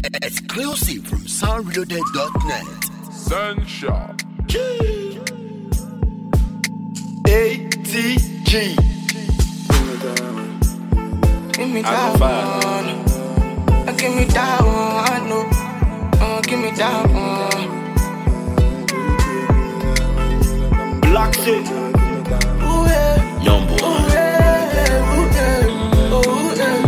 Exclusive from soundreloaded.net. Sunshine. ATG. Give me that one. Give me that one. Give me that one. Black Sea. Ooh yeah. Young boy. Ooh yeah. Ooh yeah. Ooh yeah.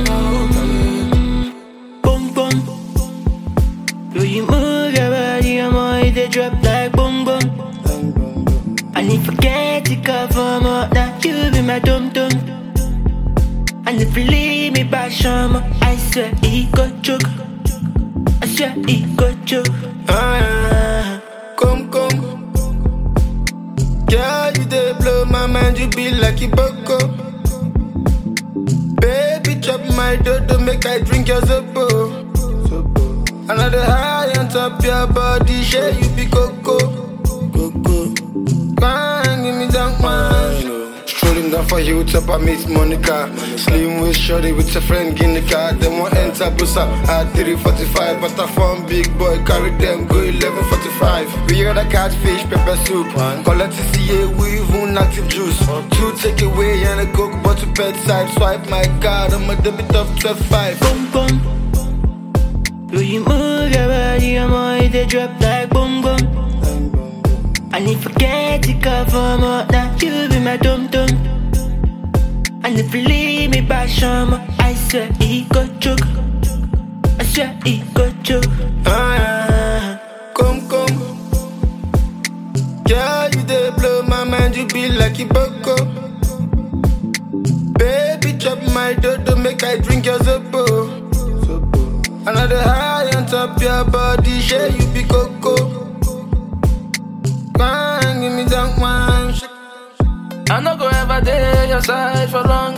Boom boom. Do you move your body? I'm always they drop like boom boom. And if I get to cover more, now you be my dum dum. And if you leave me back, Shama, I swear he got choke. I swear he got choke. Come. Girl, you dey blow my mind, you be like Iboko. Baby, chop my dodo, make I drink your zobo. Another high on top your body, share you be coco. Man, give me that one. Strolling down for Hilltop, I meet Monica. Slim with shorty with a friend in the car. Them want enter Busa at 3:45. But I found big boy, carry them, go 11:45. We hear the catfish, pepper soup. Collect CCA, we even active juice. 2 takeaway and a coke bottle bedside. Swipe my card, I'm a debit of 12.5. Boom boom. Do you move your body? I'm always they drop like boom boom. And if I get to cover more, now you be my dum dum. And if you leave me back, Shama, I swear he got choke. I swear he got choke. Come. Girl, you dey blow my mind, you be like Iboko. Baby, chop my dodo, make I drink your zobo. Another high on top your body, share you be coco. Man, give me that one. I no go ever dare your side for long,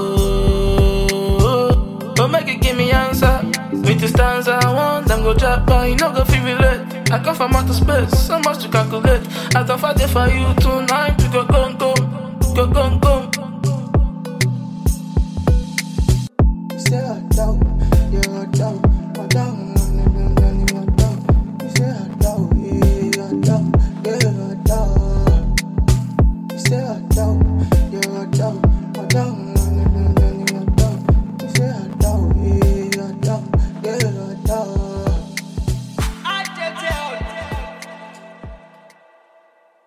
Don't make it give me answer. With the stanza, I want them go drop, but you no go feel relate. I come from outer space, so much to calculate. I don't fight it for you tonight. We go. Say I doubt, yeah I doubt, I doubt. You say I doubt, yeah I doubt.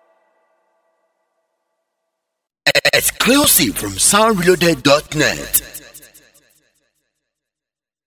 Exclusive from soundreloaded.net.